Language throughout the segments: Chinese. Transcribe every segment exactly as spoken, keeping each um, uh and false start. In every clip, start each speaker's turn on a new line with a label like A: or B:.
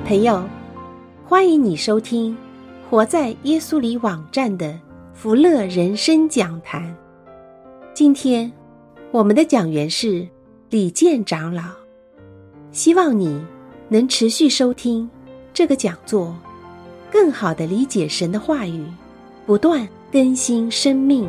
A: 朋友，欢迎你收听活在耶稣里网站的福乐人生讲坛。今天我们的讲员是李健长老，希望你能持续收听这个讲座，更好地理解神的话语，不断更新生命。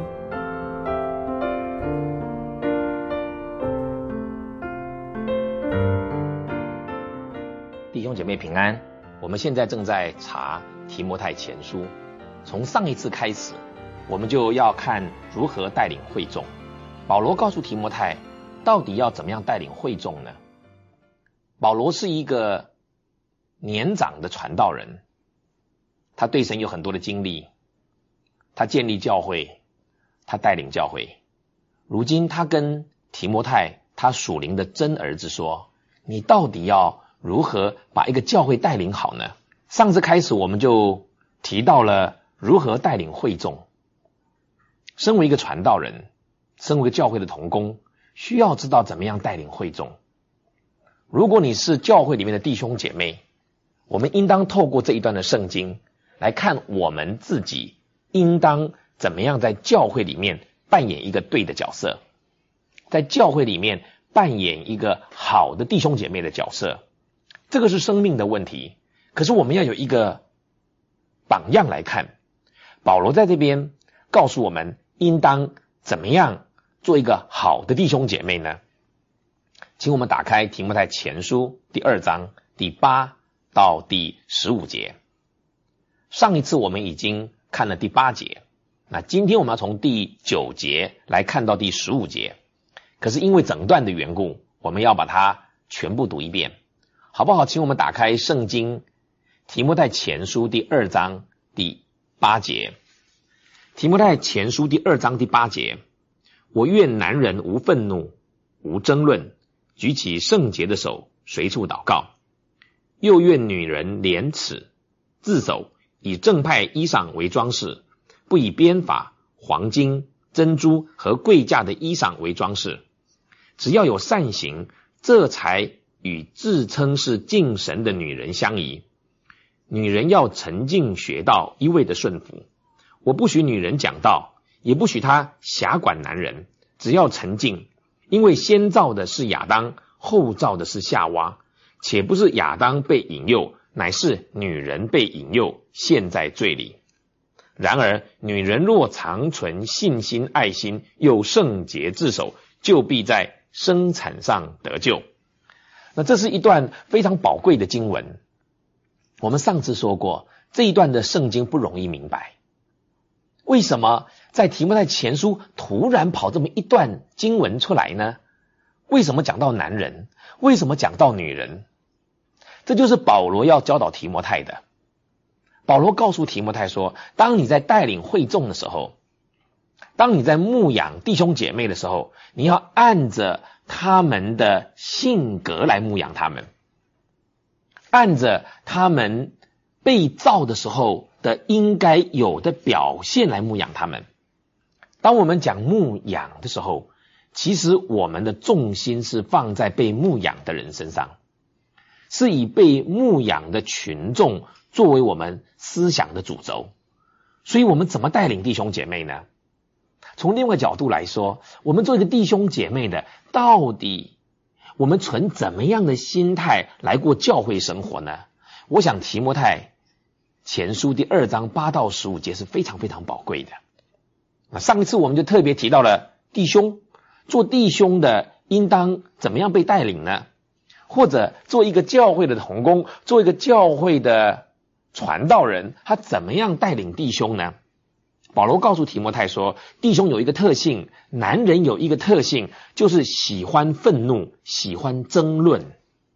B: 弟兄姐妹平安，我们现在正在查提摩太前书，从上一次开始，我们就要看如何带领会众。保罗告诉提摩太，到底要怎么样带领会众呢？保罗是一个年长的传道人，他对神有很多的经历，他建立教会，他带领教会。如今他跟提摩太，他属灵的真儿子说，你到底要如何把一个教会带领好呢？上次开始我们就提到了如何带领会众。身为一个传道人，身为一个教会的同工，需要知道怎么样带领会众。如果你是教会里面的弟兄姐妹，我们应当透过这一段的圣经来看我们自己应当怎么样在教会里面扮演一个对的角色，在教会里面扮演一个好的弟兄姐妹的角色。这个是生命的问题，可是我们要有一个榜样来看。保罗在这边告诉我们应当怎么样做一个好的弟兄姐妹呢？请我们打开提摩太前书第二章第八到第十五节。上一次我们已经看了第八节，那今天我们要从第九节来看到第十五节，可是因为整段的缘故，我们要把它全部读一遍，好不好？请我们打开圣经提摩太前书第二章第八节。提摩太前书第二章第八节，我愿男人无愤怒，无争论，举起圣洁的手，随处祷告。又愿女人廉耻，自守，以正派衣裳为装饰，不以编发、黄金、珍珠和贵价的衣裳为装饰。只要有善行，这才与自称是敬神的女人相宜。女人要沉静学道，一味的顺服。我不许女人讲道，也不许她辖管男人，只要沉静。因为先造的是亚当，后造的是夏娃，且不是亚当被引诱，乃是女人被引诱，陷在罪里。然而女人若常存信心、爱心，又圣洁自守，就必在生产上得救。那这是一段非常宝贵的经文。我们上次说过，这一段的圣经不容易明白。为什么在提摩太前书突然跑这么一段经文出来呢？为什么讲到男人？为什么讲到女人？这就是保罗要教导提摩太的。保罗告诉提摩太说，当你在带领会众的时候，当你在牧养弟兄姐妹的时候，你要按着他们的性格来牧养他们，按着他们被造的时候的应该有的表现来牧养他们。当我们讲牧养的时候，其实我们的重心是放在被牧养的人身上，是以被牧养的群众作为我们思想的主轴。所以我们怎么带领弟兄姐妹呢？从另外角度来说，我们做一个弟兄姐妹的，到底我们存怎么样的心态来过教会生活呢？我想提摩太前书第二章八到十五节是非常非常宝贵的。那上一次我们就特别提到了弟兄，做弟兄的应当怎么样被带领呢？或者做一个教会的同工，做一个教会的传道人，他怎么样带领弟兄呢？保罗告诉提摩太说，弟兄有一个特性，男人有一个特性，就是喜欢愤怒，喜欢争论。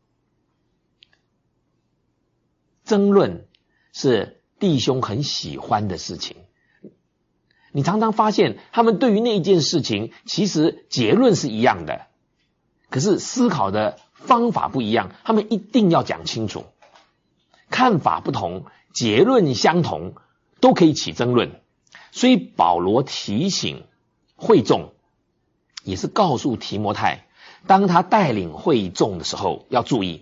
B: 争论是弟兄很喜欢的事情。你常常发现他们对于那一件事情，其实结论是一样的，可是思考的方法不一样，他们一定要讲清楚。看法不同，结论相同，都可以起争论。所以保罗提醒会众，也是告诉提摩太，当他带领会众的时候要注意，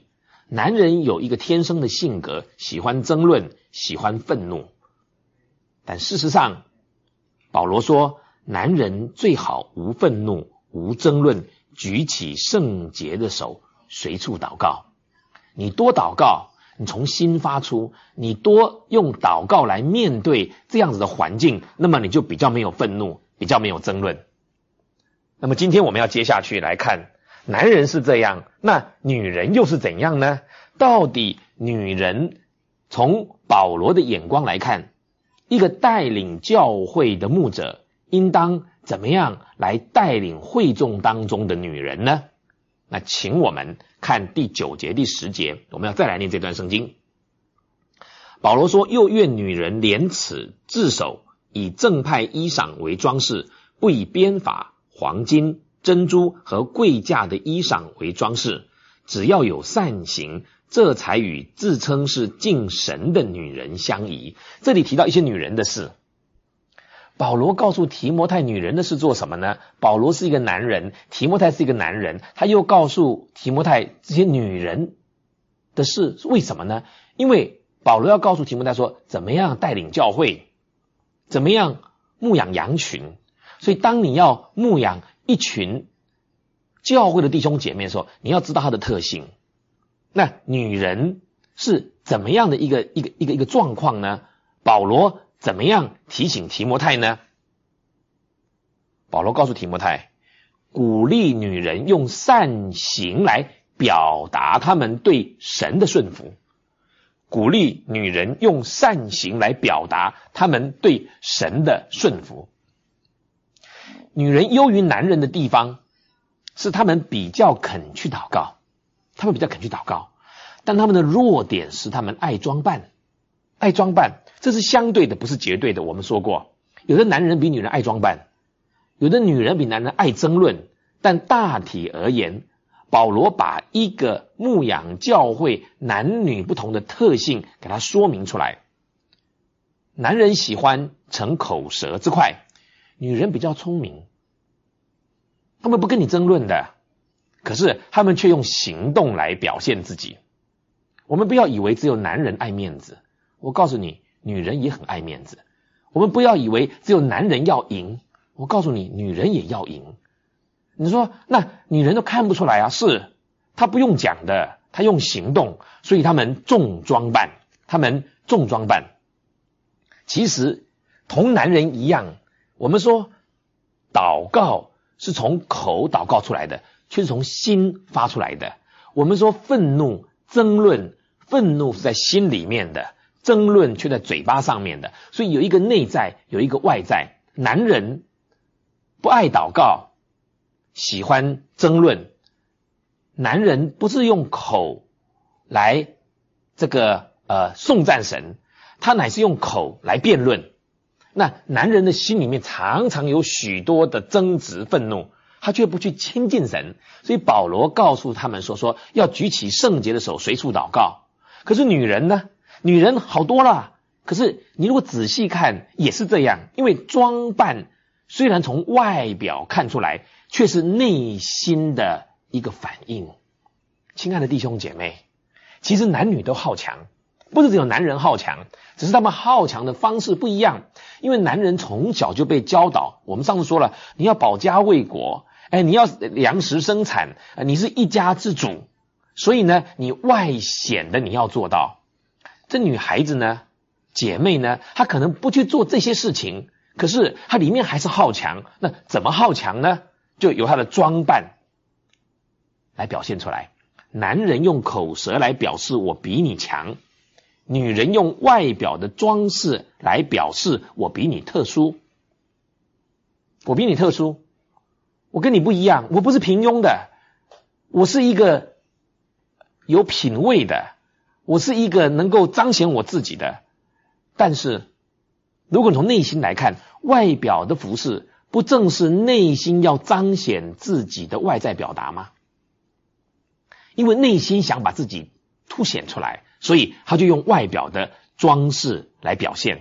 B: 男人有一个天生的性格，喜欢争论，喜欢愤怒。但事实上，保罗说，男人最好无愤怒，无争论，举起圣洁的手，随处祷告。你多祷告，你从心发出，你多用祷告来面对这样子的环境，那么你就比较没有愤怒，比较没有争论。那么今天我们要接下去来看，男人是这样，那女人又是怎样呢？到底女人从保罗的眼光来看，一个带领教会的牧者应当怎么样来带领会众当中的女人呢？那请我们看第九节第十节，我们要再来念这段圣经。保罗说，又愿女人廉耻自守，以正派衣裳为装饰，不以编发、黄金、珍珠和贵价的衣裳为装饰，只要有善行，这才与自称是敬神的女人相宜。这里提到一些女人的事，保罗告诉提摩太女人的是做什么呢？保罗是一个男人，提摩太是一个男人，他又告诉提摩太这些女人的事，为什么呢？因为保罗要告诉提摩太说，怎么样带领教会，怎么样牧养羊群。所以当你要牧养一群教会的弟兄姐妹的时候，你要知道他的特性。那女人是怎么样的一个一个一个一个状况呢？保罗怎么样提醒提摩太呢？保罗告诉提摩太，鼓励女人用善行来表达他们对神的顺服。鼓励女人用善行来表达他们对神的顺服。女人优于男人的地方是他们比较肯去祷告，他们比较肯去祷告，但他们的弱点是他们爱装扮。爱装扮，这是相对的，不是绝对的。我们说过，有的男人比女人爱装扮，有的女人比男人爱争论，但大体而言，保罗把一个牧养教会男女不同的特性给他说明出来。男人喜欢逞口舌之快，女人比较聪明，他们不跟你争论的，可是他们却用行动来表现自己。我们不要以为只有男人爱面子，我告诉你，女人也很爱面子。我们不要以为只有男人要赢，我告诉你，女人也要赢。你说那女人都看不出来啊？是，她不用讲的，她用行动，所以她们重装扮，她们重装扮。其实同男人一样，我们说祷告是从口祷告出来的，却是从心发出来的。我们说愤怒、争论，愤怒是在心里面的，争论却在嘴巴上面的，所以有一个内在，有一个外在。男人不爱祷告，喜欢争论。男人不是用口来这个呃颂赞神，他乃是用口来辩论。那男人的心里面常常有许多的争执愤怒，他却不去亲近神。所以保罗告诉他们说说要举起圣洁的手，随处祷告。可是女人呢？女人好多了，可是你如果仔细看也是这样，因为装扮虽然从外表看出来，却是内心的一个反应。亲爱的弟兄姐妹，其实男女都好强，不是只有男人好强，只是他们好强的方式不一样。因为男人从小就被教导，我们上次说了，你要保家卫国，哎，你要粮食生产，你是一家之主，所以呢，你外显的你要做到。这女孩子呢，姐妹呢，她可能不去做这些事情，可是她里面还是好强。那怎么好强呢？就由她的装扮来表现出来。男人用口舌来表示我比你强，女人用外表的装饰来表示我比你特殊。我比你特殊，我跟你不一样，我不是平庸的，我是一个有品味的，我是一个能够彰显我自己的。但是如果从内心来看，外表的服饰不正是内心要彰显自己的外在表达吗？因为内心想把自己凸显出来，所以他就用外表的装饰来表现。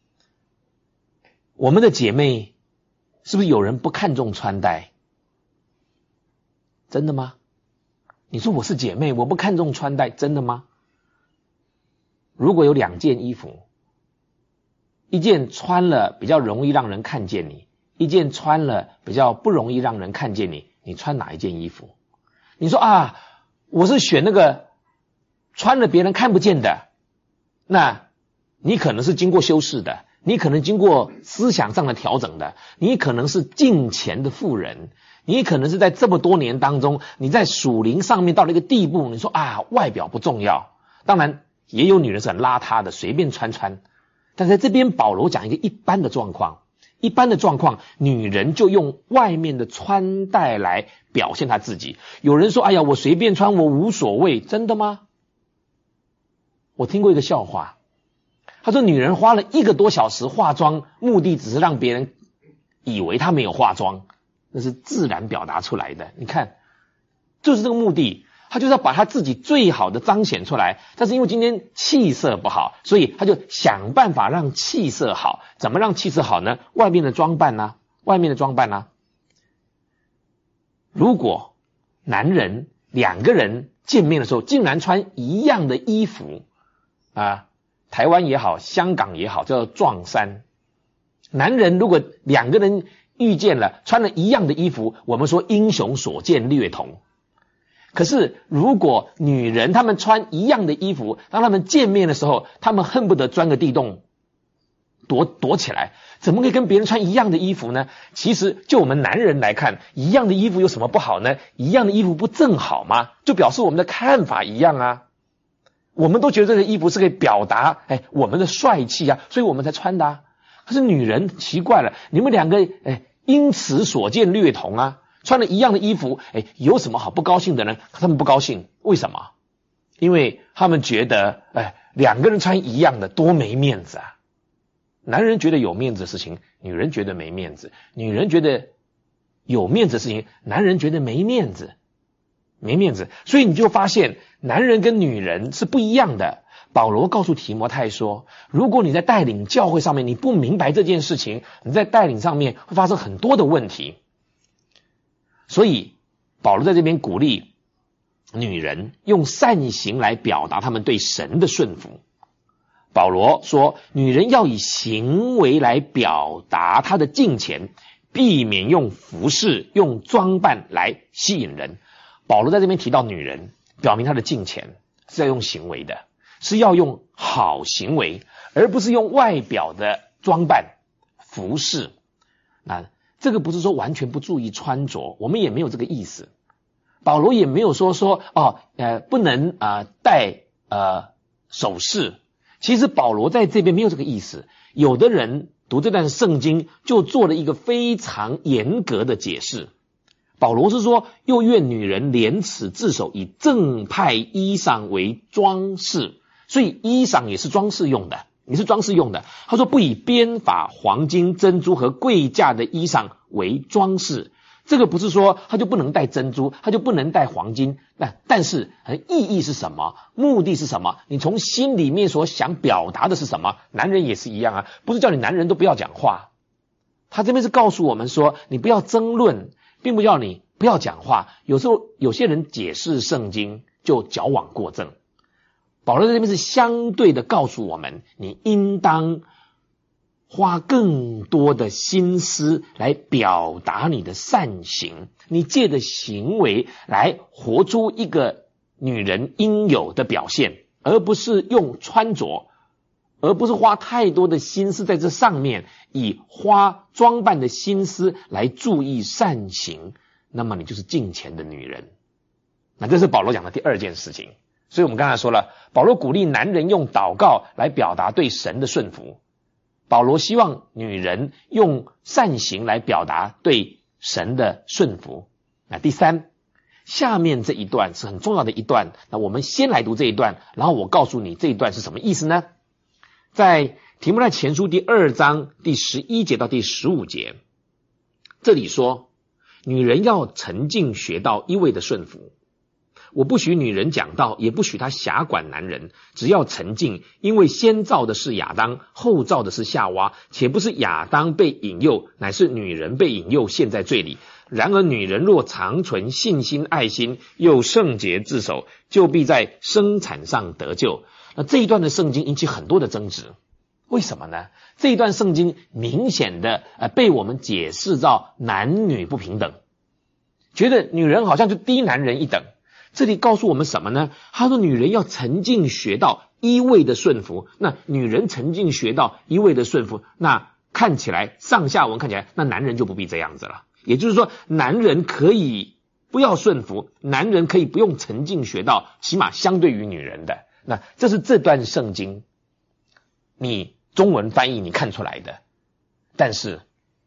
B: 我们的姐妹是不是有人不看重穿戴？真的吗？ 你说我是姐妹，我不看重穿戴，真的吗？如果有两件衣服，一件穿了比较容易让人看见你，一件穿了比较不容易让人看见你，你穿哪一件衣服？你说啊，我是选那个穿了别人看不见的，那你可能是经过修饰的，你可能经过思想上的调整的，你可能是敬虔的妇人，你可能是在这么多年当中，你在属灵上面到了一个地步，你说啊，外表不重要。当然也有女人是很邋遢的，随便穿穿。但在这边保罗讲一个一般的状况，一般的状况，女人就用外面的穿戴来表现她自己。有人说，哎呀，我随便穿，我无所谓，真的吗？我听过一个笑话，他说女人花了一个多小时化妆，目的只是让别人以为她没有化妆，那是自然表达出来的。你看，就是这个目的，他就是要把他自己最好的彰显出来。但是因为今天气色不好，所以他就想办法让气色好。怎么让气色好呢？外面的装扮呢？外面的装扮呢？如果男人两个人见面的时候竟然穿一样的衣服啊，台湾也好，香港也好，叫做撞衫。男人如果两个人遇见了穿了一样的衣服，我们说英雄所见略同。可是如果女人她们穿一样的衣服，当她们见面的时候，她们恨不得钻个地洞躲躲起来，怎么可以跟别人穿一样的衣服呢？其实就我们男人来看，一样的衣服有什么不好呢？一样的衣服不正好吗？就表示我们的看法一样啊。我们都觉得这个衣服是可以表达哎我们的帅气啊，所以我们才穿的啊。可是女人奇怪了，你们两个哎因此所见略同啊，穿了一样的衣服，哎有什么好不高兴的呢？他们不高兴，为什么？因为他们觉得哎两个人穿一样的多没面子啊。男人觉得有面子的事情，女人觉得没面子；女人觉得有面子的事情，男人觉得没面子。没面子，所以你就发现男人跟女人是不一样的。保罗告诉提摩太说，如果你在带领教会上面你不明白这件事情，你在带领上面会发生很多的问题。所以保罗在这边鼓励女人用善行来表达他们对神的顺服。保罗说，女人要以行为来表达她的敬虔，避免用服饰用装扮来吸引人。保罗在这边提到女人，表明她的敬虔是要用行为的，是要用好行为，而不是用外表的装扮服饰。那这个不是说完全不注意穿着，我们也没有这个意思。保罗也没有说说哦呃不能啊、呃、戴呃首饰。其实保罗在这边没有这个意思。有的人读这段圣经就做了一个非常严格的解释。保罗是说，又愿女人廉耻自守，以正派衣裳为装饰。所以衣裳也是装饰用的，也是装饰用的。他说不以编法、黄金、珍珠和贵价的衣裳为装饰。这个不是说他就不能戴珍珠，他就不能戴黄金，但但是意义是什么？目的是什么？你从心里面所想表达的是什么？男人也是一样啊，不是叫你男人都不要讲话。他这边是告诉我们说，你不要争论，并不叫你不要讲话。有时候有些人解释圣经就矫枉过正。保罗在这边是相对的告诉我们，你应当花更多的心思来表达你的善行，你借着行为来活出一个女人应有的表现，而不是用穿着，而不是花太多的心思在这上面，以花装扮的心思来注意善行，那么你就是敬虔的女人。那这是保罗讲的第二件事情。所以我们刚才说了，保罗鼓励男人用祷告来表达对神的顺服，保罗希望女人用善行来表达对神的顺服。那第三，下面这一段是很重要的一段，那我们先来读这一段，然后我告诉你这一段是什么意思呢？在提摩太前书第二章第十一节到第十五节，这里说，女人要沉静学道，一味的顺服。我不许女人讲道，也不许她辖管男人，只要沉静，因为先造的是亚当，后造的是夏娃，且不是亚当被引诱，乃是女人被引诱，陷在罪里。 然而女人若常存信心爱心，又圣洁自守，就必在生产上得救。那这一段的圣经引起很多的争执，为什么呢？这一段圣经明显的呃被我们解释到男女不平等，觉得女人好像就低男人一等。这里告诉我们什么呢？他说女人要沉静学道，一味的顺服。那女人沉静学道，一味的顺服，那看起来上下文看起来，那男人就不必这样子了。也就是说，男人可以不要顺服，男人可以不用沉静学道，起码相对于女人的。那这是这段圣经你中文翻译你看出来的。但是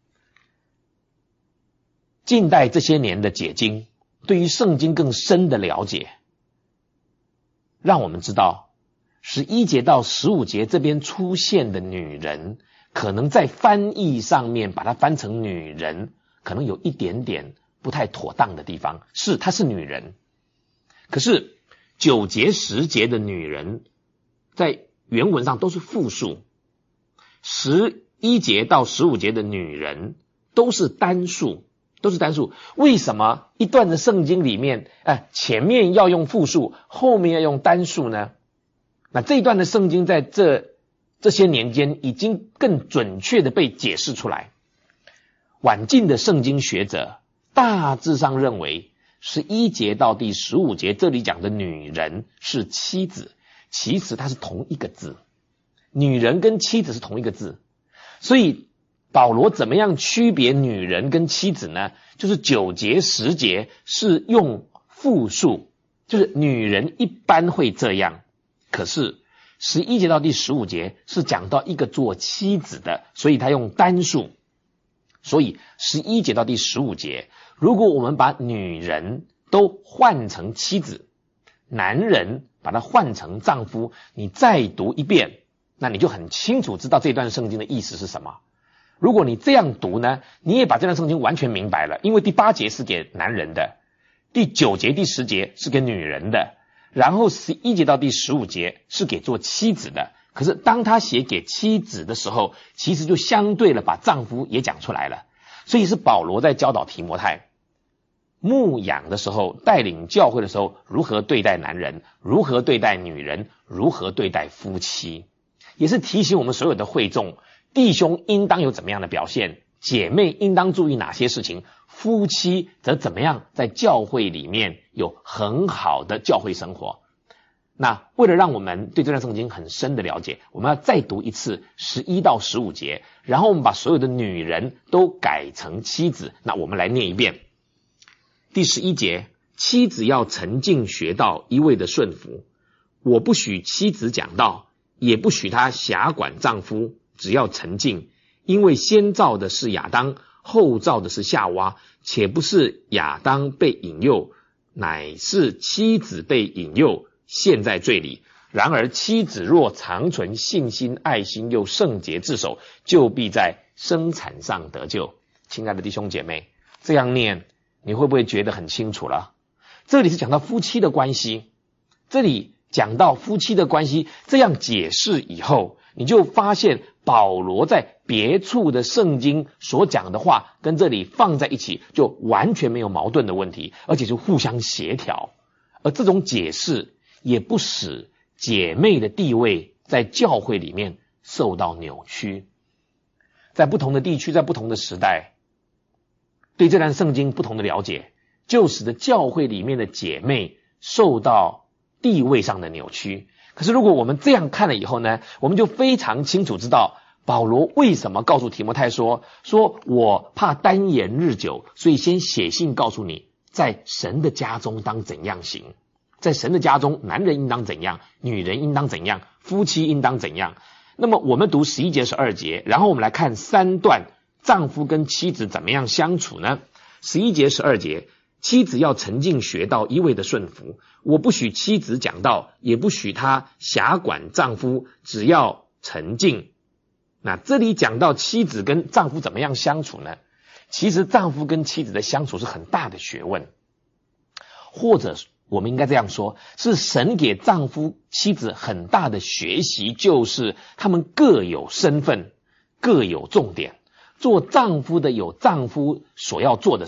B: 近代这些年的解经，对于圣经更深的了解，让我们知道十一节到十五节这边出现的女人，可能在翻译上面把它翻成女人，可能有一点点不太妥当的地方。是，她是女人，可是九节十节的女人在原文上都是复数，十一节到十五节的女人都是单数，都是单数。为什么一段的圣经里面，哎，前面要用复数，后面要用单数呢？那这一段的圣经在这这些年间已经更准确的被解释出来。晚近的圣经学者大致上认为，十一节到第十五节这里讲的女人是妻子，其实它是同一个字，女人跟妻子是同一个字。所以保罗怎么样区别女人跟妻子呢？就是九节十节是用复数，就是女人一般会这样，可是十一节到第十五节是讲到一个做妻子的，所以他用单数。所以十一节到第十五节，如果我们把女人都换成妻子，男人把它换成丈夫，你再读一遍，那你就很清楚知道这段圣经的意思是什么。如果你这样读呢，你也把这段圣经完全明白了，因为第八节是给男人的，第九节第十节是给女人的，然后十一节到第十五节是给做妻子的。可是当他写给妻子的时候，其实就相对了把丈夫也讲出来了。所以是保罗在教导提摩太牧养的时候，带领教会的时候，如何对待男人，如何对待女人，如何对待夫妻，也是提醒我们所有的会众，弟兄应当有怎么样的表现，姐妹应当注意哪些事情，夫妻则怎么样在教会里面有很好的教会生活。那为了让我们对这段圣经很深的了解，我们要再读一次十一到十五节，然后我们把所有的女人都改成妻子。那我们来念一遍。第十一节，妻子要沉静学道，一味的顺服。我不许妻子讲道，也不许她辖管丈夫，只要沉静。因为先造的是亚当，后造的是夏娃，且不是亚当被引诱，乃是妻子被引诱，陷在罪里。然而妻子若常存信心爱心，又圣洁自守，就必在生产上得救。亲爱的弟兄姐妹，这样念你会不会觉得很清楚了？这里是讲到夫妻的关系，这里讲到夫妻的关系，这样解释以后，你就发现保罗在别处的圣经所讲的话跟这里放在一起，就完全没有矛盾的问题，而且是互相协调。而这种解释也不使姐妹的地位在教会里面受到扭曲。在不同的地区，在不同的时代，对这段圣经不同的了解，就使得教会里面的姐妹受到地位上的扭曲。可是如果我们这样看了以后呢，我们就非常清楚知道保罗为什么告诉提摩太说说我怕单言日久，所以先写信告诉你，在神的家中当怎样行。在神的家中，男人应当怎样，女人应当怎样，夫妻应当怎样。那么我们读十一节十二节，然后我们来看三段丈夫跟妻子怎么样相处呢？十一节十二节，妻子要沉静学道，一味的顺服。我不许妻子讲道，也不许她辖管丈夫，只要沉静。那这里讲到妻子跟丈夫怎么样相处呢？其实丈夫跟妻子的相处是很大的学问，或者我们应该这样说，是神给丈夫妻子很大的学习，就是他们各有身份，各有重点。做丈夫的有丈夫所要做的事，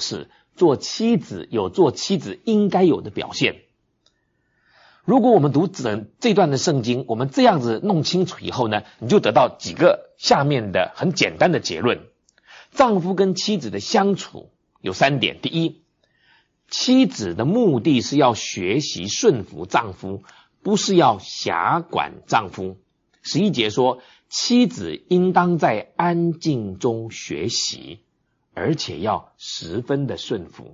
B: 做妻子有做妻子应该有的表现。如果我们读整这段的圣经，我们这样子弄清楚以后呢，你就得到几个下面的很简单的结论。丈夫跟妻子的相处有三点。第一，妻子的目的是要学习顺服丈夫，不是要辖管丈夫。十一节说，妻子应当在安静中学习，而且要十分的顺服。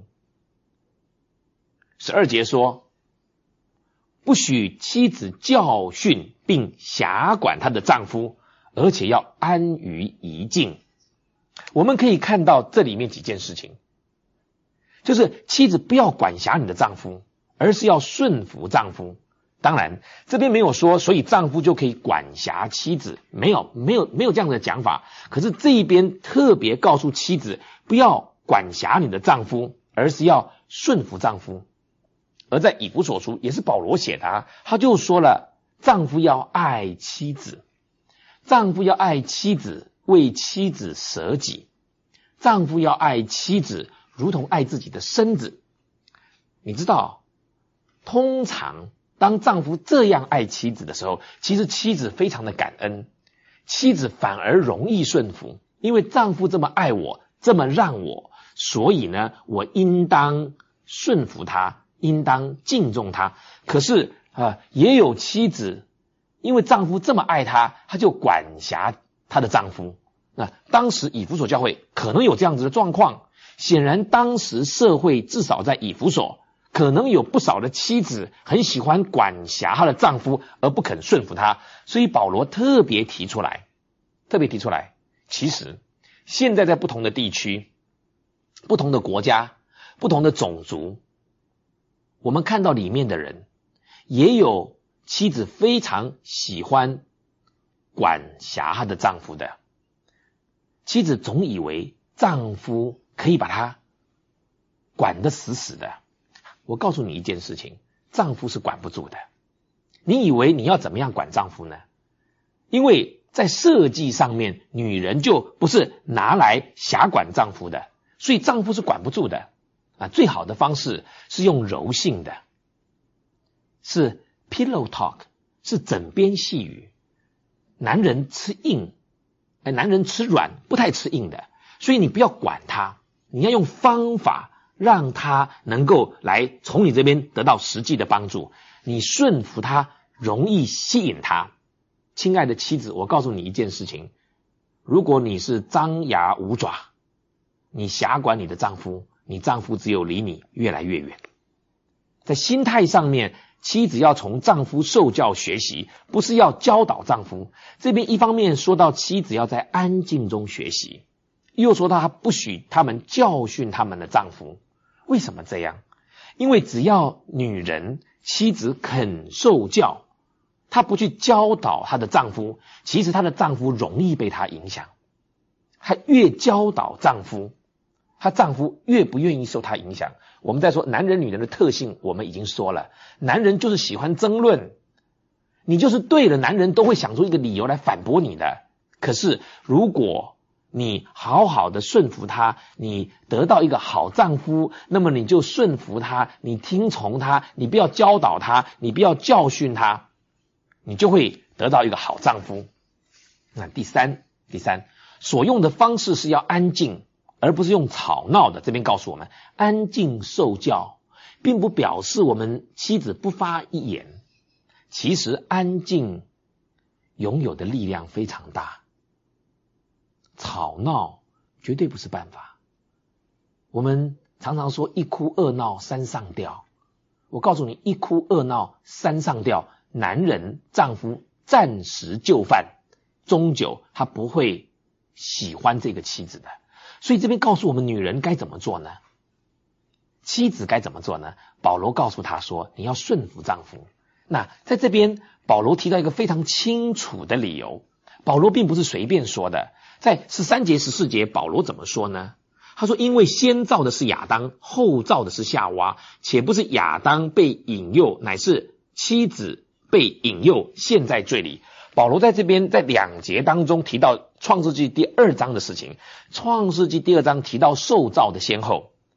B: 十二节说，不许妻子教训并辖管她的丈夫，而且要安于怡静。我们可以看到这里面几件事情，就是妻子不要管辖你的丈夫，而是要顺服丈夫。当然这边没有说所以丈夫就可以管辖妻子，没有没有没有这样的讲法。可是这一边特别告诉妻子不要管辖你的丈夫，而是要顺服丈夫。而在以弗所书也是保罗写的啊，他就说了，丈夫要爱妻子，丈夫要爱妻子，为妻子舍己，丈夫要爱妻子如同爱自己的身子。你知道，通常当丈夫这样爱妻子的时候，其实妻子非常的感恩，妻子反而容易顺服，因为丈夫这么爱我，这么让我，所以呢，我应当顺服他，应当敬重他。可是呃，也有妻子因为丈夫这么爱她，她就管辖她的丈夫。那当时以弗所教会可能有这样子的状况，显然当时社会至少在以弗所可能有不少的妻子很喜欢管辖她的丈夫而不肯顺服他，所以保罗特别提出来特别提出来其实现在在不同的地区、不同的国家、不同的种族，我们看到里面的人也有妻子非常喜欢管辖她的丈夫的。妻子总以为丈夫可以把她管得死死的。我告诉你一件事情，丈夫是管不住的。你以为你要怎么样管丈夫呢？因为在设计上面，女人就不是拿来辖管丈夫的，所以丈夫是管不住的啊。最好的方式是用柔性的，是 pillow talk， 是枕边细语。男人吃硬，哎，男人吃软，不太吃硬的，所以你不要管他，你要用方法让他能够来从你这边得到实际的帮助，你顺服他，容易吸引他。亲爱的妻子，我告诉你一件事情，如果你是张牙舞爪，你辖管你的丈夫，你丈夫只有离你越来越远。在心态上面，妻子要从丈夫受教学习，不是要教导丈夫。这边一方面说到妻子要在安静中学习，又说到他不许他们教训他们的丈夫。为什么这样？因为只要女人妻子肯受教，她不去教导她的丈夫，其实她的丈夫容易被她影响。她越教导丈夫，她丈夫越不愿意受她影响。我们在说男人女人的特性，我们已经说了，男人就是喜欢争论，你就是对了，男人都会想出一个理由来反驳你的。可是如果你好好的顺服他，你得到一个好丈夫，那么你就顺服他，你听从他，你不要教导他，你不要教训他，你就会得到一个好丈夫。那第三第三所用的方式是要安静，而不是用吵闹的。这边告诉我们，安静受教并不表示我们妻子不发一言，其实安静拥有的力量非常大，吵闹绝对不是办法。我们常常说一哭二闹三上吊，我告诉你，一哭二闹三上吊，男人丈夫暂时就范，终究他不会喜欢这个妻子的。所以这边告诉我们女人该怎么做呢？妻子该怎么做呢？保罗告诉他说，你要顺服丈夫。那在这边保罗提到一个非常清楚的理由，保罗并不是随便说的。在十三节十四节保罗怎么说呢？他说，因为先造的是亚当，后造的是夏娃，且不是亚当被引诱，乃是妻子被引诱陷在罪里。保罗在这边在两节当中提到创世纪第二章的事情，创世纪第二章提到受造的先后，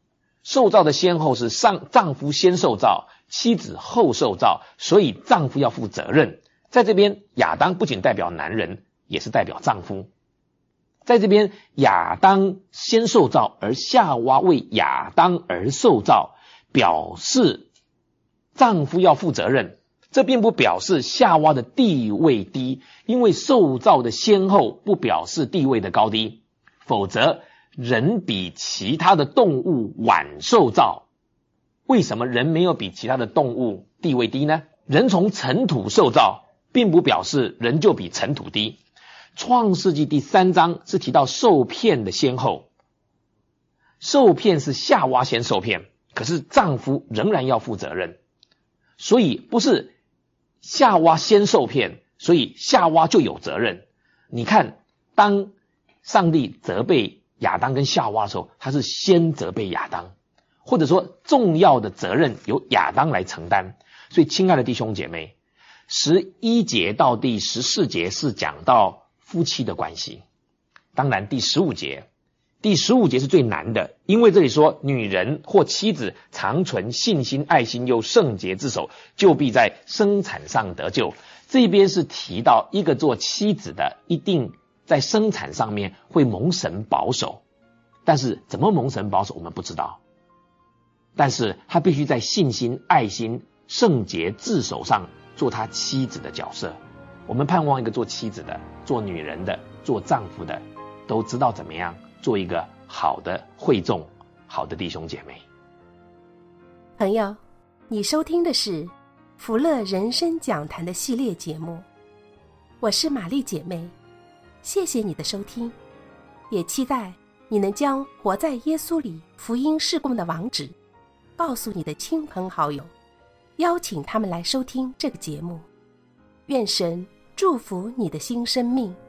B: 受造的先后是上丈夫先受造，妻子后受造，所以丈夫要负责任。在这边亚当不仅代表男人，也是代表丈夫。在这边亚当先受造，而夏娃为亚当而受造，表示丈夫要负责任。这并不表示夏娃的地位低，因为受造的先后不表示地位的高低，否则人比其他的动物晚受造。为什么人没有比其他的动物地位低呢？人从尘土受造，并不表示人就比尘土低。创世纪第三章是提到受骗的先后，受骗是夏娃先受骗，可是丈夫仍然要负责任，所以不是夏娃先受骗，所以夏娃就有责任。你看，当上帝责备亚当跟夏娃的时候，他是先责备亚当，或者说重要的责任由亚当来承担。所以亲爱的弟兄姐妹，十一节到第十四节是讲到夫妻的关系。当然第十五节第十五节是最难的，因为这里说女人或妻子常存信心、爱心又圣洁之手，就必在生产上得救。这边是提到一个做妻子的一定在生产上面会蒙神保守，但是怎么蒙神保守我们不知道，但是他必须在信心、爱心、圣洁自守上做他妻子的角色。我们盼望一个做妻子的、做女人的、做丈夫的都知道怎么样做一个好的会众、好的弟兄姐妹。
A: 朋友，你收听的是福乐人生讲坛的系列节目，我是玛丽姐妹，谢谢你的收听，也期待你能将活在耶稣里福音事工的网址告诉你的亲朋好友，邀请他们来收听这个节目。愿神祝福你的新生命。